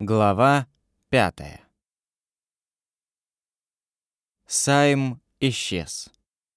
Глава 5. Сайм исчез.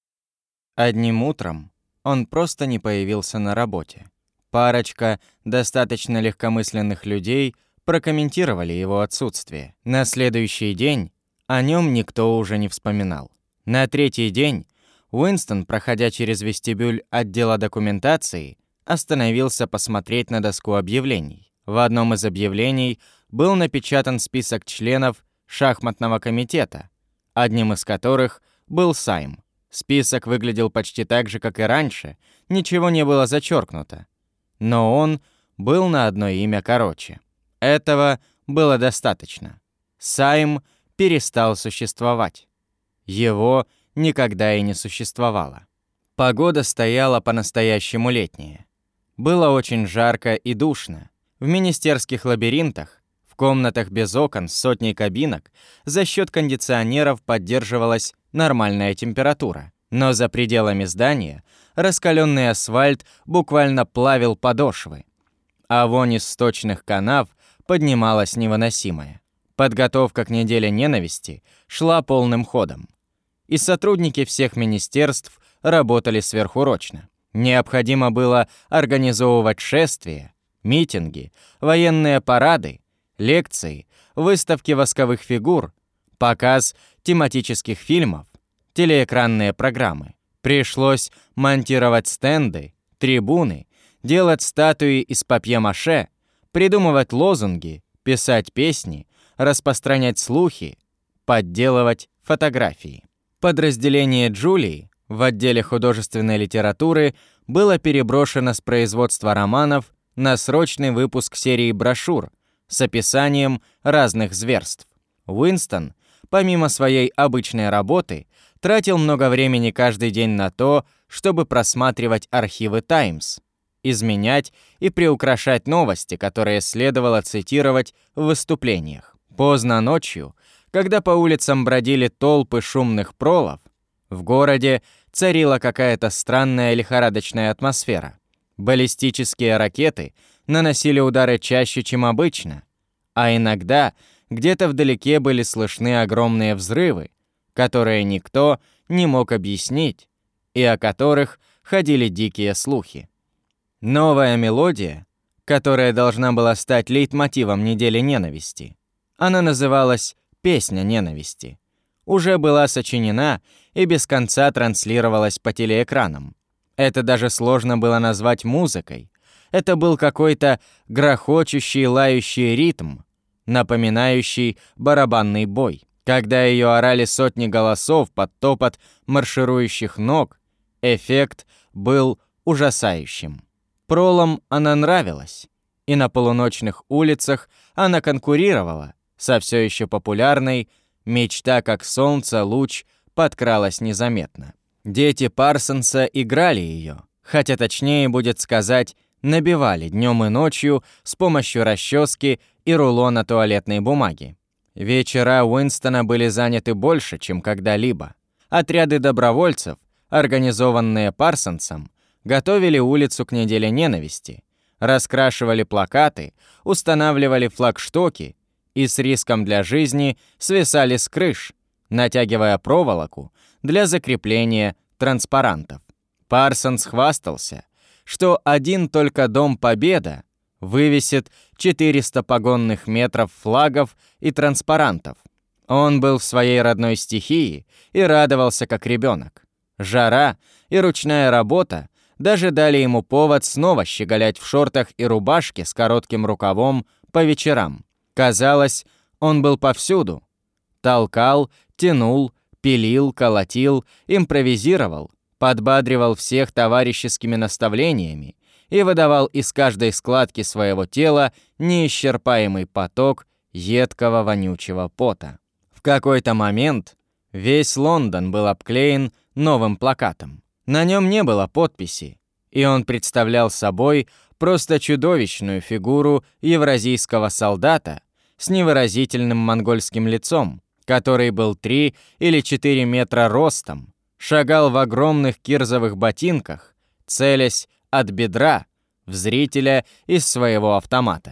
Одним утром он просто не появился на работе. Парочка достаточно легкомысленных людей прокомментировали его отсутствие. На следующий день о нем никто уже не вспоминал. На третий день Уинстон, проходя через вестибюль отдела документации, остановился посмотреть на доску объявлений. В одном из объявлений был напечатан список членов шахматного комитета, одним из которых был Сайм. Список выглядел почти так же, как и раньше, ничего не было зачеркнуто. Но он был на одно имя короче. Этого было достаточно. Сайм перестал существовать. Его никогда и не существовало. Погода стояла по-настоящему летняя. Было очень жарко и душно. В министерских лабиринтах, в комнатах без окон с сотней кабинок, за счет кондиционеров поддерживалась нормальная температура. Но за пределами здания раскаленный асфальт буквально плавил подошвы, а вонь из сточных канав поднималась невыносимая. Подготовка к неделе ненависти шла полным ходом. И сотрудники всех министерств работали сверхурочно. Необходимо было организовывать шествия, митинги, военные парады, лекции, выставки восковых фигур, показ тематических фильмов, телеэкранные программы. Пришлось монтировать стенды, трибуны, делать статуи из папье-маше, придумывать лозунги, писать песни, распространять слухи, подделывать фотографии. Подразделение Джулии в отделе художественной литературы было переброшено с производства романов на срочный выпуск серии брошюр с описанием разных зверств. Уинстон, помимо своей обычной работы, тратил много времени каждый день на то, чтобы просматривать архивы «Таймс», изменять и приукрашать новости, которые следовало цитировать в выступлениях. Поздно ночью, когда по улицам бродили толпы шумных пролов, в городе царила какая-то странная лихорадочная атмосфера. Баллистические ракеты наносили удары чаще, чем обычно, а иногда где-то вдалеке были слышны огромные взрывы, которые никто не мог объяснить и о которых ходили дикие слухи. Новая мелодия, которая должна была стать лейтмотивом недели ненависти, она называлась «Песня ненависти», уже была сочинена и без конца транслировалась по телеэкранам. Это даже сложно было назвать музыкой. Это был какой-то грохочущий, лающий ритм, напоминающий барабанный бой. Когда ее орали сотни голосов под топот марширующих ног, эффект был ужасающим. Пролам она нравилась, и на полуночных улицах она конкурировала со все еще популярной «Мечта как солнце, луч» подкралась незаметно. Дети Парсонса играли ее, хотя точнее будет сказать, набивали днем и ночью с помощью расчески и рулона туалетной бумаги. Вечера Уинстона были заняты больше, чем когда-либо. Отряды добровольцев, организованные Парсонсом, готовили улицу к неделе ненависти, раскрашивали плакаты, устанавливали флагштоки и с риском для жизни свисали с крыш, натягивая проволоку для закрепления транспарантов. Парсонс хвастался, что один только Дом Победа вывесит 400 погонных метров флагов и транспарантов. Он был в своей родной стихии и радовался как ребенок. Жара и ручная работа даже дали ему повод снова щеголять в шортах и рубашке с коротким рукавом по вечерам. Казалось, он был повсюду. Толкал, тянул, пилил, колотил, импровизировал, подбадривал всех товарищескими наставлениями и выдавал из каждой складки своего тела неисчерпаемый поток едкого вонючего пота. В какой-то момент весь Лондон был обклеен новым плакатом. На нем не было подписи, и он представлял собой просто чудовищную фигуру евразийского солдата с невыразительным монгольским лицом, который был 3 или 4 метра ростом, шагал в огромных кирзовых ботинках, целясь от бедра в зрителя из своего автомата.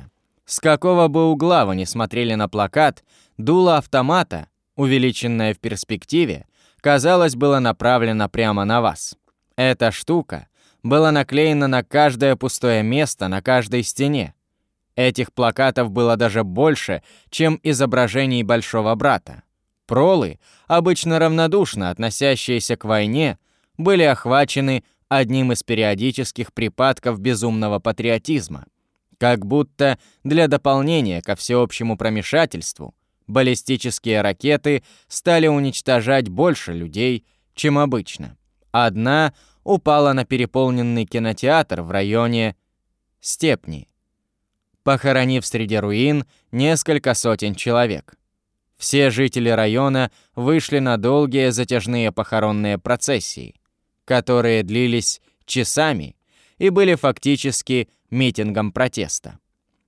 С какого бы угла вы ни смотрели на плакат, дуло автомата, увеличенное в перспективе, казалось, было направлено прямо на вас. Эта штука была наклеена на каждое пустое место на каждой стене. Этих плакатов было даже больше, чем изображений Большого Брата. Пролы, обычно равнодушно относящиеся к войне, были охвачены одним из периодических припадков безумного патриотизма. Как будто для дополнения ко всеобщему промешательству баллистические ракеты стали уничтожать больше людей, чем обычно. Одна упала на переполненный кинотеатр в районе Степни, похоронив среди руин несколько сотен человек. Все жители района вышли на долгие затяжные похоронные процессии, которые длились часами и были фактически митингом протеста.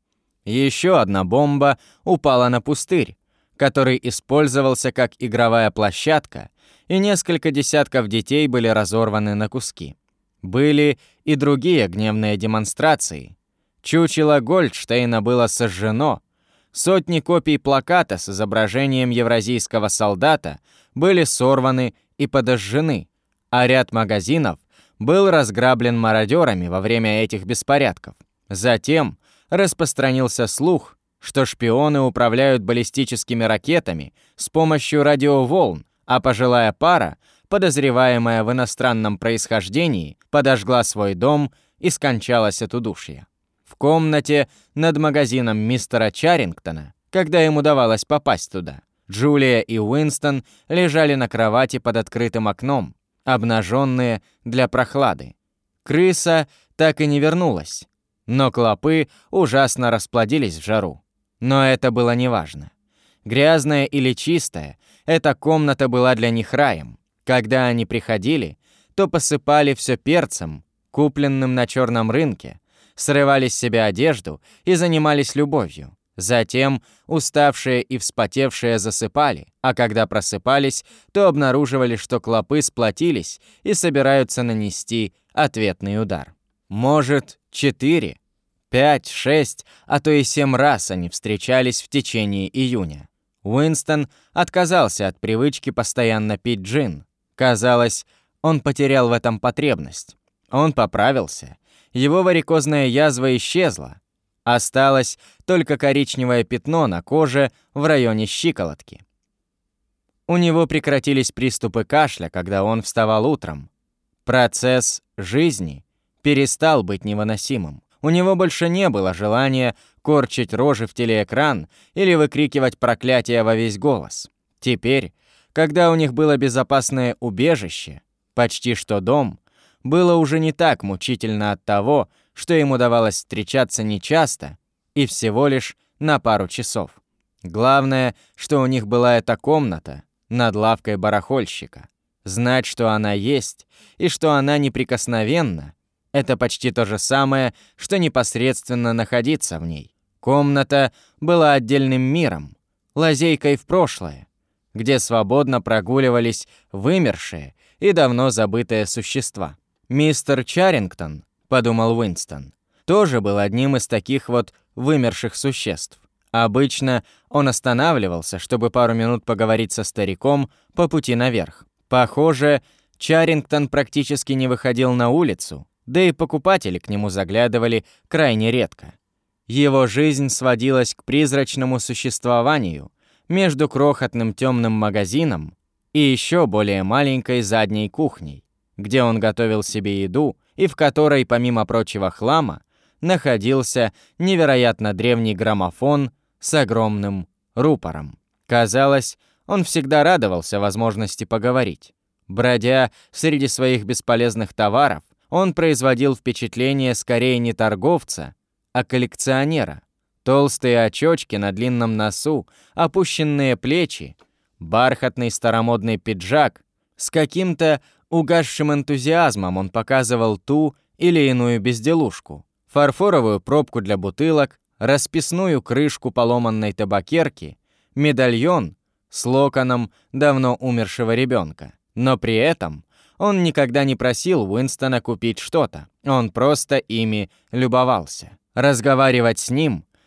Еще одна бомба упала на пустырь, который использовался как игровая площадка, и несколько десятков детей были разорваны на куски. Были и другие гневные демонстрации. Чучело Гольдштейна было сожжено, сотни копий плаката с изображением евразийского солдата были сорваны и подожжены, а ряд магазинов был разграблен мародерами во время этих беспорядков. Затем распространился слух, что шпионы управляют баллистическими ракетами с помощью радиоволн, а пожилая пара, подозреваемая в иностранном происхождении, подожгла свой дом и скончалась от удушья. В комнате над магазином мистера Чарингтона, когда им удавалось попасть туда, Джулия и Уинстон лежали на кровати под открытым окном, обнаженные для прохлады. Крыса так и не вернулась, но клопы ужасно расплодились в жару. Но это было неважно. Грязная или чистая, эта комната была для них раем. Когда они приходили, то посыпали все перцем, купленным на черном рынке, срывали с себя одежду и занимались любовью. Затем уставшие и вспотевшие засыпали, а когда просыпались, то обнаруживали, что клопы сплотились и собираются нанести ответный удар. Может, 4, 5, 6, а то и 7 раз они встречались в течение июня. Уинстон отказался от привычки постоянно пить джин. Казалось, он потерял в этом потребность. Он поправился. Его варикозная язва исчезла. Осталось только коричневое пятно на коже в районе щиколотки. У него прекратились приступы кашля, когда он вставал утром. Процесс жизни перестал быть невыносимым. У него больше не было желания корчить рожи в телеэкран или выкрикивать проклятия во весь голос. Теперь, когда у них было безопасное убежище, почти что дом, было уже не так мучительно от того, что им удавалось встречаться нечасто и всего лишь на пару часов. Главное, что у них была эта комната над лавкой барахольщика. Знать, что она есть, и что она неприкосновенна, это почти то же самое, что непосредственно находиться в ней. Комната была отдельным миром, лазейкой в прошлое, где свободно прогуливались вымершие и давно забытые существа. «Мистер Чарингтон», — подумал Уинстон, тоже был одним из таких вот вымерших существ. Обычно он останавливался, чтобы пару минут поговорить со стариком по пути наверх. Похоже, Чарингтон практически не выходил на улицу, да и покупатели к нему заглядывали крайне редко. Его жизнь сводилась к призрачному существованию между крохотным темным магазином и еще более маленькой задней кухней, где он готовил себе еду и в которой, помимо прочего хлама, находился невероятно древний граммофон с огромным рупором. Казалось, он всегда радовался возможности поговорить. Бродя среди своих бесполезных товаров, он производил впечатление скорее не торговца, а коллекционера. Толстые очечки на длинном носу, опущенные плечи, бархатный старомодный пиджак. С каким-то угасшим энтузиазмом он показывал ту или иную безделушку. Фарфоровую пробку для бутылок, расписную крышку поломанной табакерки, медальон с локоном давно умершего ребенка. Но при этом он никогда не просил Уинстона купить что-то. Он просто ими любовался. Разговаривать с ним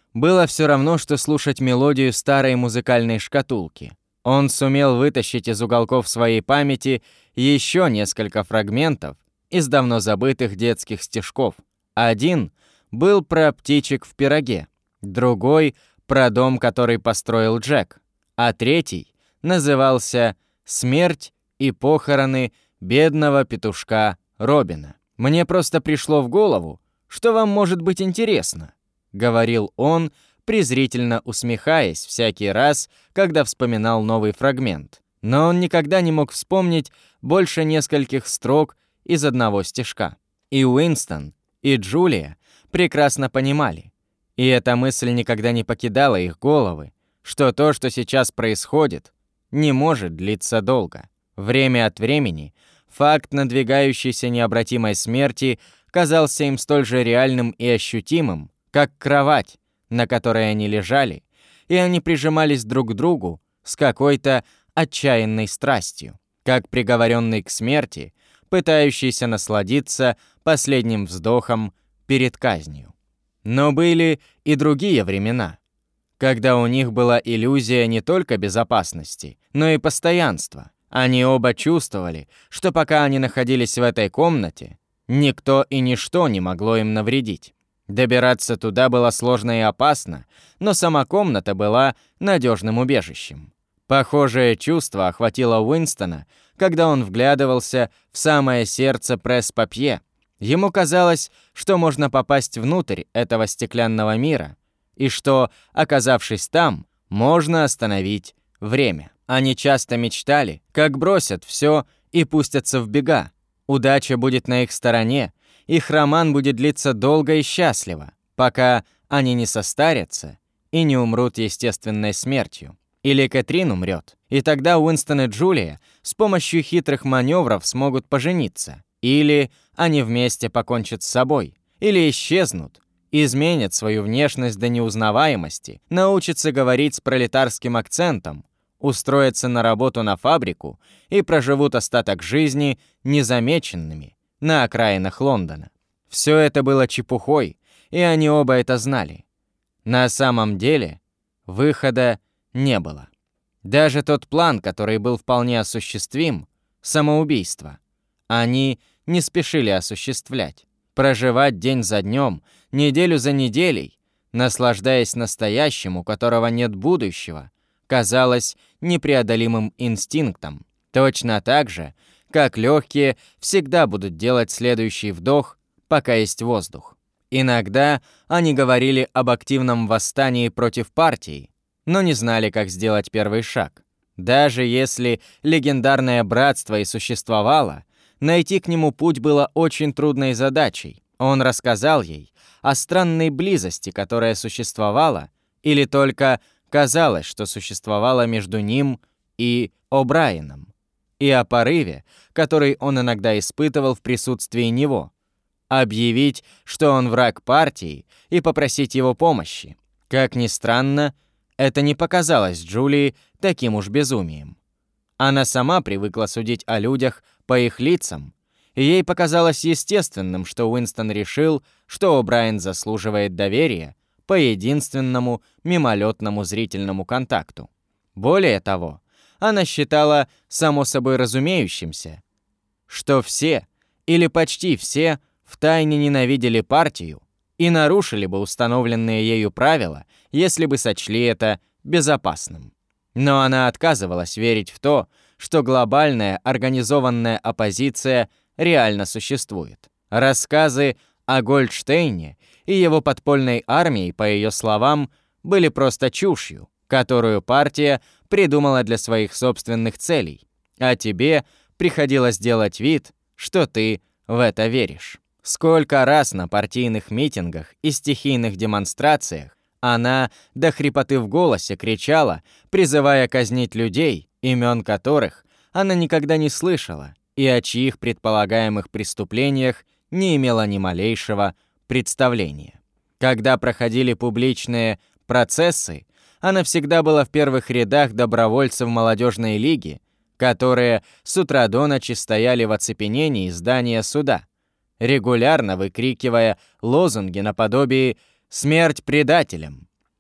было все равно, что слушать мелодию старой музыкальной шкатулки. Он сумел вытащить из уголков своей памяти еще несколько фрагментов из давно забытых детских стишков. Один был про птичек в пироге, другой — про дом, который построил Джек, а третий назывался «Смерть и похороны бедного петушка Робина». «Мне просто пришло в голову, что вам может быть интересно», — говорил он, презрительно усмехаясь всякий раз, когда вспоминал новый фрагмент. Но он никогда не мог вспомнить больше нескольких строк из одного стишка. И Уинстон, и Джулия прекрасно понимали, и эта мысль никогда не покидала их головы, что то, что сейчас происходит, не может длиться долго. Время от времени факт надвигающейся необратимой смерти казался им столь же реальным и ощутимым, как кровать, на которой они лежали, и они прижимались друг к другу с какой-то отчаянной страстью, как приговоренный к смерти, пытающийся насладиться последним вздохом перед казнью. Но были и другие времена, когда у них была иллюзия не только безопасности, но и постоянства. Они оба чувствовали, что пока они находились в этой комнате, никто и ничто не могло им навредить. Добираться туда было сложно и опасно, но сама комната была надежным убежищем. Похожее чувство охватило Уинстона, когда он вглядывался в самое сердце пресс-папье. Ему казалось, что можно попасть внутрь этого стеклянного мира, и что, оказавшись там, можно остановить время. Они часто мечтали, как бросят все и пустятся в бега. Удача будет на их стороне, их роман будет длиться долго и счастливо, пока они не состарятся и не умрут естественной смертью. Или Кэтрин умрет, и тогда Уинстон и Джулия с помощью хитрых маневров смогут пожениться. Или они вместе покончат с собой, или исчезнут, изменят свою внешность до неузнаваемости, научатся говорить с пролетарским акцентом, устроятся на работу на фабрику и проживут остаток жизни незамеченными на окраинах Лондона. Все это было чепухой, и они оба это знали. На самом деле выхода не было. Даже тот план, который был вполне осуществим, самоубийство, они не спешили осуществлять. Проживать день за днем, неделю за неделей, наслаждаясь настоящим, у которого нет будущего, казалось непреодолимым инстинктом. Точно так же, как легкие всегда будут делать следующий вдох, пока есть воздух. Иногда они говорили об активном восстании против партии, но не знали, как сделать первый шаг. Даже если легендарное братство и существовало, найти к нему путь было очень трудной задачей. Он рассказал ей о странной близости, которая существовала, или только казалось, что существовала между ним и О'Брайеном, и о порыве, который он иногда испытывал в присутствии него, объявить, что он враг партии, и попросить его помощи. Как ни странно, это не показалось Джулии таким уж безумием. Она сама привыкла судить о людях по их лицам, и ей показалось естественным, что Уинстон решил, что О'Брайен заслуживает доверия по единственному мимолетному зрительному контакту. Более того, она считала само собой разумеющимся, что все, или почти все, втайне ненавидели партию и нарушили бы установленные ею правила, если бы сочли это безопасным. Но она отказывалась верить в то, что глобальная организованная оппозиция реально существует. Рассказы о Гольдштейне и его подпольной армии, по ее словам, были просто чушью, которую партия придумала для своих собственных целей, а тебе приходилось делать вид, что ты в это веришь. Сколько раз на партийных митингах и стихийных демонстрациях она до хрипоты в голосе кричала, призывая казнить людей, имен которых она никогда не слышала и о чьих предполагаемых преступлениях не имела ни малейшего представления. Когда проходили публичные процессы, она всегда была в первых рядах добровольцев молодежной лиги, которые с утра до ночи стояли в оцепенении здания суда, регулярно выкрикивая лозунги наподобие «Смерть предателям!»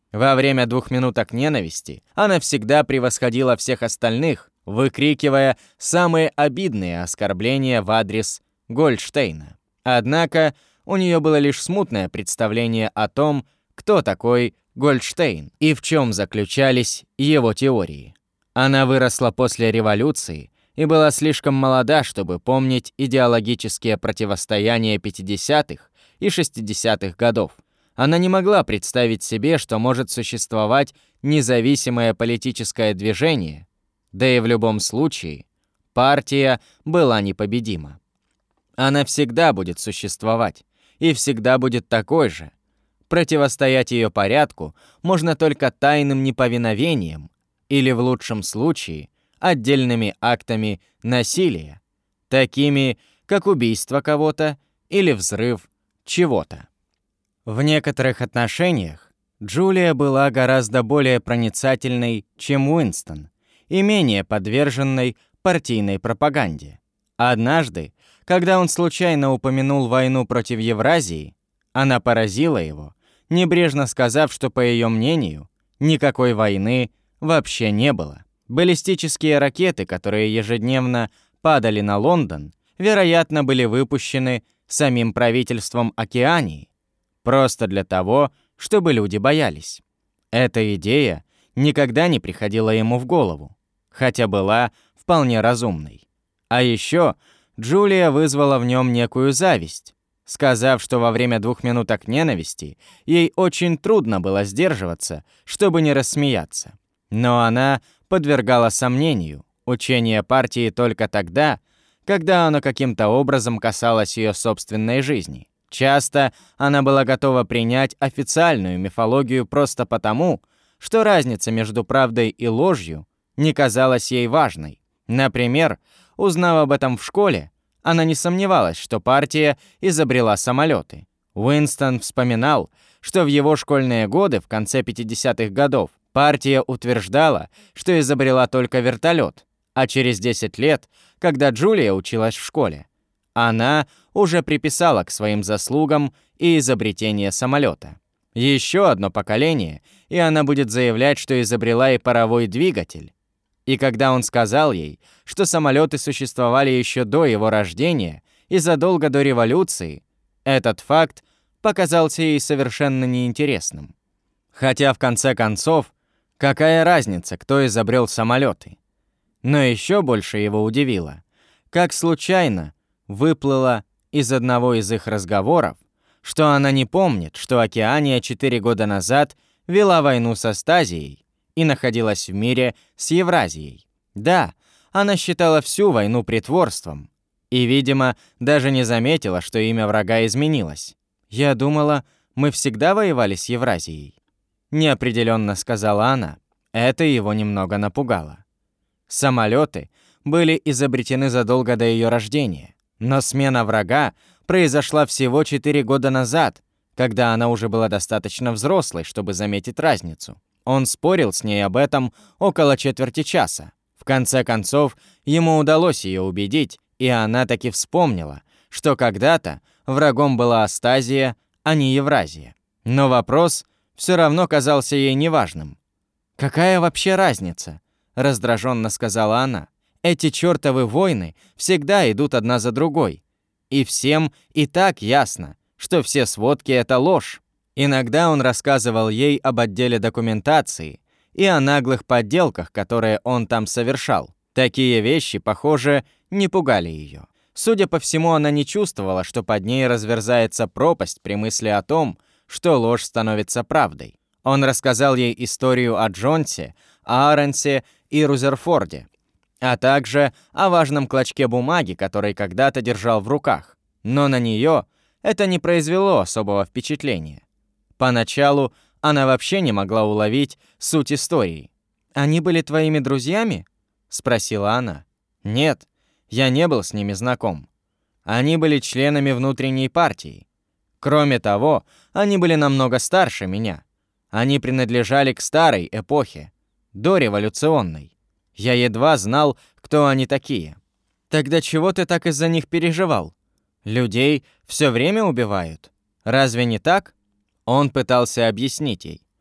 Во время 2 минуток ненависти она всегда превосходила всех остальных, выкрикивая самые обидные оскорбления в адрес Гольдштейна. Однако у нее было лишь смутное представление о том, кто такой Гольдштейн и в чем заключались его теории. Она выросла после революции и была слишком молода, чтобы помнить идеологические противостояния 50-х и 60-х годов. Она не могла представить себе, что может существовать независимое политическое движение, да и в любом случае партия была непобедима. Она всегда будет существовать и всегда будет такой же. Противостоять ее порядку можно только тайным неповиновением или, в лучшем случае, отдельными актами насилия, такими как убийство кого-то или взрыв чего-то. В некоторых отношениях Джулия была гораздо более проницательной, чем Уинстон, и менее подверженной партийной пропаганде. Однажды, когда он случайно упомянул войну против Евразии, она поразила его, небрежно сказав, что, по ее мнению, никакой войны вообще не было. Баллистические ракеты, которые ежедневно падали на Лондон, вероятно, были выпущены самим правительством Океании, просто для того, чтобы люди боялись. Эта идея никогда не приходила ему в голову, хотя была вполне разумной. А еще Джулия вызвала в нем некую зависть, сказав, что во время 2 минуток ненависти ей очень трудно было сдерживаться, чтобы не рассмеяться. Но она подвергала сомнению учение партии только тогда, когда оно каким-то образом касалось ее собственной жизни. Часто она была готова принять официальную мифологию просто потому, что разница между правдой и ложью не казалась ей важной. Например, узнав об этом в школе, она не сомневалась, что партия изобрела самолеты. Уинстон вспоминал, что в его школьные годы в конце 50-х годов партия утверждала, что изобрела только вертолет, а через 10 лет, когда Джулия училась в школе, она уже приписала к своим заслугам и изобретение самолета. Еще одно поколение, и она будет заявлять, что изобрела и паровой двигатель. И когда он сказал ей, что самолеты существовали еще до его рождения и задолго до революции, этот факт показался ей совершенно неинтересным. Хотя, в конце концов, какая разница, кто изобрел самолеты? Но еще больше его удивило, как случайно выплыло из одного из их разговоров, что она не помнит, что Океания 4 года назад вела войну с Астазией и находилась в мире с Евразией. Да, она считала всю войну притворством и, видимо, даже не заметила, что имя врага изменилось. «Я думала, мы всегда воевали с Евразией», — неопределенно сказала она. Это его немного напугало. Самолеты были изобретены задолго до ее рождения, но смена врага произошла всего 4 года назад, когда она уже была достаточно взрослой, чтобы заметить разницу. Он спорил с ней об этом около четверти часа. В конце концов, ему удалось ее убедить, и она таки вспомнила, что когда-то врагом была Астазия, а не Евразия. Но вопрос все равно казался ей неважным. «Какая вообще разница?» — раздраженно сказала она. «Эти чертовы войны всегда идут одна за другой. И всем и так ясно, что все сводки — это ложь». Иногда он рассказывал ей об отделе документации и о наглых подделках, которые он там совершал. Такие вещи, похоже, не пугали ее. Судя по всему, она не чувствовала, что под ней разверзается пропасть при мысли о том, что ложь становится правдой. Он рассказал ей историю о Джонсе, Ааренсе и Рузерфорде, а также о важном клочке бумаги, который когда-то держал в руках. Но на нее это не произвело особого впечатления. Поначалу она вообще не могла уловить суть истории. «Они были твоими друзьями?» — спросила она. «Нет, я не был с ними знаком. Они были членами внутренней партии. Кроме того, они были намного старше меня. Они принадлежали к старой эпохе, дореволюционной. Я едва знал, кто они такие». «Тогда чего ты так из-за них переживал? Людей все время убивают. Разве не так?» Он пытался объяснить ей.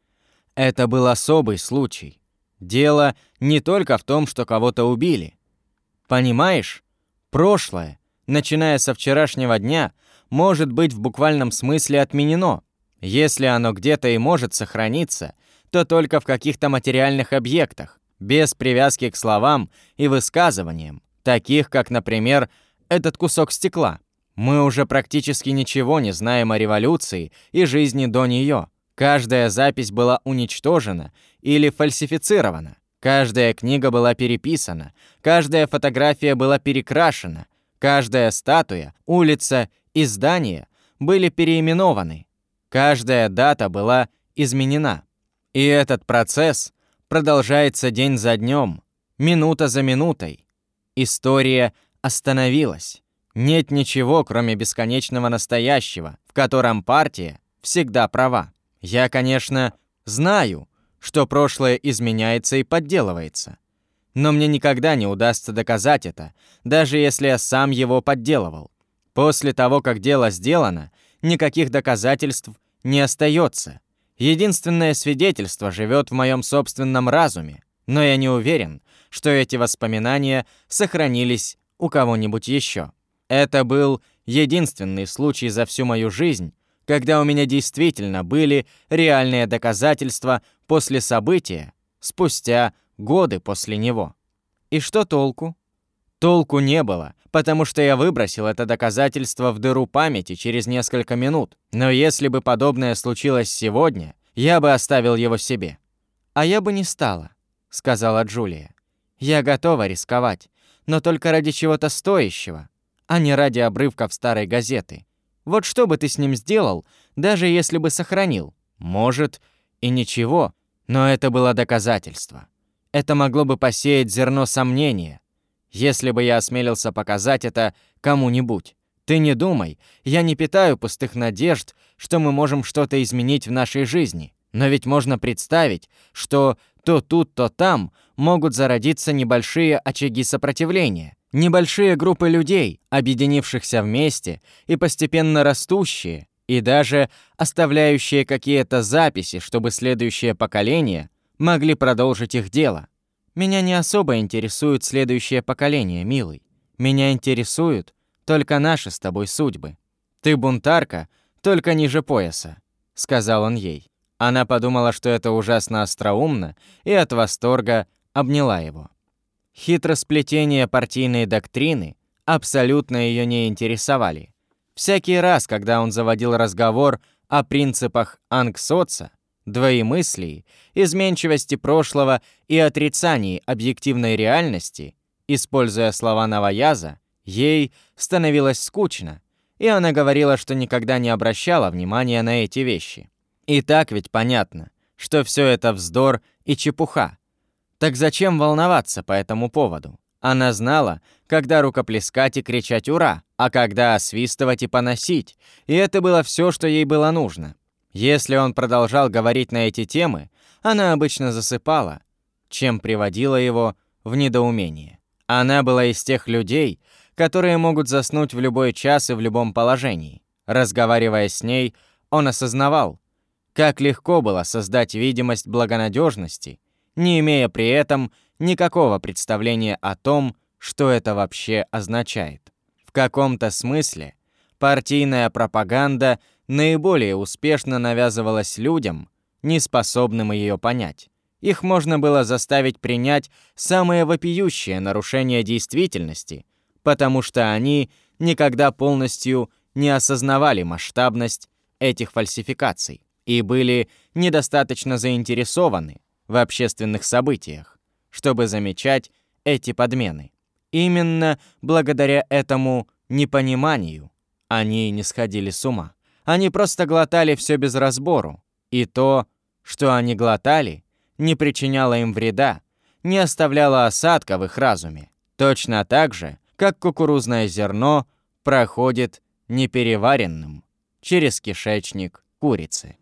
Это был особый случай. Дело не только в том, что кого-то убили. Понимаешь, прошлое, начиная со вчерашнего дня, может быть в буквальном смысле отменено. Если оно где-то и может сохраниться, то только в каких-то материальных объектах, без привязки к словам и высказываниям, таких как, например, этот кусок стекла. Мы уже практически ничего не знаем о революции и жизни до нее. Каждая запись была уничтожена или фальсифицирована. Каждая книга была переписана, каждая фотография была перекрашена, каждая статуя, улица и здание были переименованы. Каждая дата была изменена. И этот процесс продолжается день за днем, минута за минутой. История остановилась. Нет ничего, кроме бесконечного настоящего, в котором партия всегда права. Я, конечно, знаю, что прошлое изменяется и подделывается. Но мне никогда не удастся доказать это, даже если я сам его подделывал. После того, как дело сделано, никаких доказательств не остается. Единственное свидетельство живет в моем собственном разуме, но я не уверен, что эти воспоминания сохранились у кого-нибудь еще. Это был единственный случай за всю мою жизнь, когда у меня действительно были реальные доказательства после события, спустя годы после него. И что толку? Толку не было, потому что я выбросил это доказательство в дыру памяти через несколько минут. Но если бы подобное случилось сегодня, я бы оставил его себе. «А я бы не стала», — сказала Джулия. «Я готова рисковать, но только ради чего-то стоящего, а не ради обрывков старой газеты. Вот что бы ты с ним сделал, даже если бы сохранил? Может, и ничего, но это было доказательство. Это могло бы посеять зерно сомнения, если бы я осмелился показать это кому-нибудь. Ты не думай, я не питаю пустых надежд, что мы можем что-то изменить в нашей жизни. Но ведь можно представить, что то тут, то там могут зародиться небольшие очаги сопротивления. Небольшие группы людей, объединившихся вместе и постепенно растущие, и даже оставляющие какие-то записи, чтобы следующее поколение могли продолжить их дело. Меня не особо интересует следующее поколение, милый. Меня интересуют только наши с тобой судьбы. Ты бунтарка, только ниже пояса, сказал он ей. Она подумала, что это ужасно остроумно, и от восторга обняла его. Хитросплетения партийной доктрины абсолютно ее не интересовали. Всякий раз, когда он заводил разговор о принципах ангсоца, двоемыслии, изменчивости прошлого и отрицании объективной реальности, используя слова новояза, ей становилось скучно, и она говорила, что никогда не обращала внимания на эти вещи. И так ведь понятно, что все это вздор и чепуха. Так зачем волноваться по этому поводу? Она знала, когда рукоплескать и кричать «Ура!», а когда освистывать и поносить, и это было все, что ей было нужно. Если он продолжал говорить на эти темы, она обычно засыпала, чем приводила его в недоумение. Она была из тех людей, которые могут заснуть в любой час и в любом положении. Разговаривая с ней, он осознавал, как легко было создать видимость благонадежности, не имея при этом никакого представления о том, что это вообще означает. В каком-то смысле партийная пропаганда наиболее успешно навязывалась людям, не способным ее понять. Их можно было заставить принять самые вопиющие нарушения действительности, потому что они никогда полностью не осознавали масштабность этих фальсификаций и были недостаточно заинтересованы в общественных событиях, чтобы замечать эти подмены. Именно благодаря этому непониманию они не сходили с ума. Они просто глотали все без разбору, и то, что они глотали, не причиняло им вреда, не оставляло осадка в их разуме, точно так же, как кукурузное зерно проходит непереваренным через кишечник курицы.